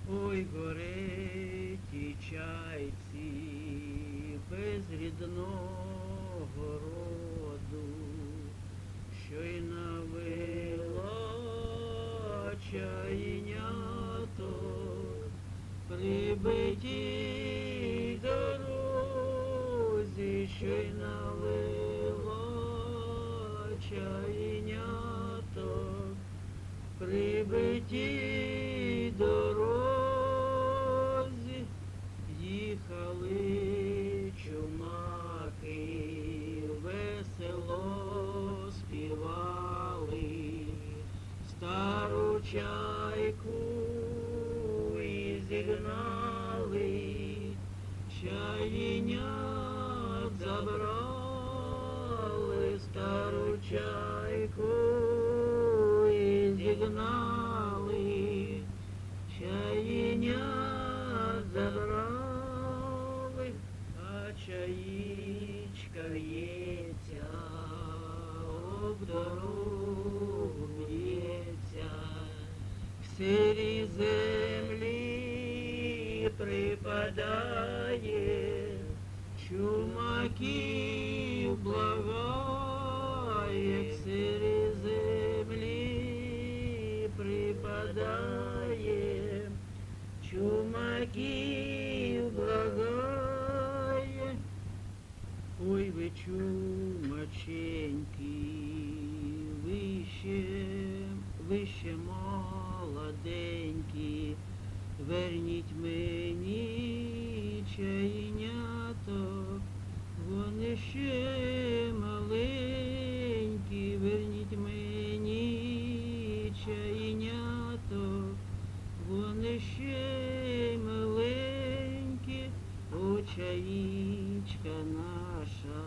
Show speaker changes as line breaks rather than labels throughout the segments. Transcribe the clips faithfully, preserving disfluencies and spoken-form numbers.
Ой, горить і чайці без рідного роду, що й навела чайняток прибитій дорозі, що й навела чайняток прибитій дорозі, їхали чумаки, весело співали, стару чайку і зігнали, чайнят забрали, стару чайку і зігнали, чайнят забрали, а чаїчка в'ється, об дорогу б'ється, к сирій землі припадає, чумаків благає, к сирій землі припадає, чумаків благає. Ой, ви чумаченьки, ви ще, ви ще молоденькі, верніть мені чайняток, вони ще маленькі, верніть мені чайняток, вони ще маленькі. О, чаїчка наша,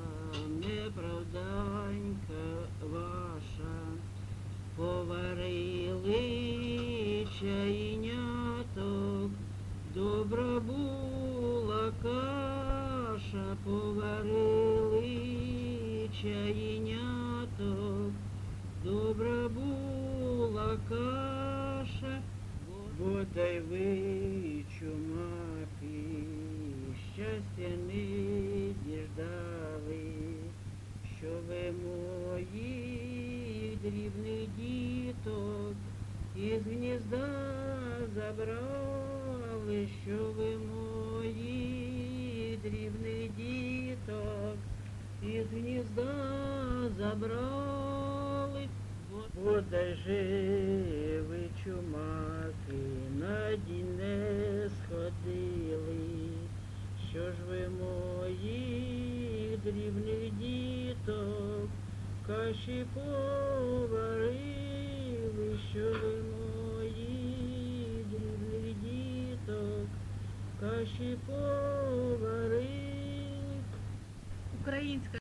неправданька ваша, поварили чайняток, добра була каша, поварили чайняток, добра була каша. Бодай ви, чумаки, щастя не діждали, що ви моїх дрібних діток із гнізда забрали, що ви моїх дрібних діток із гнізда забрали. Бодай же ви, чумаки, на день не сходили, що ж ви моїх дрібних діток каші поварили, що ви моїх дрібних діток каші поварили.
Українська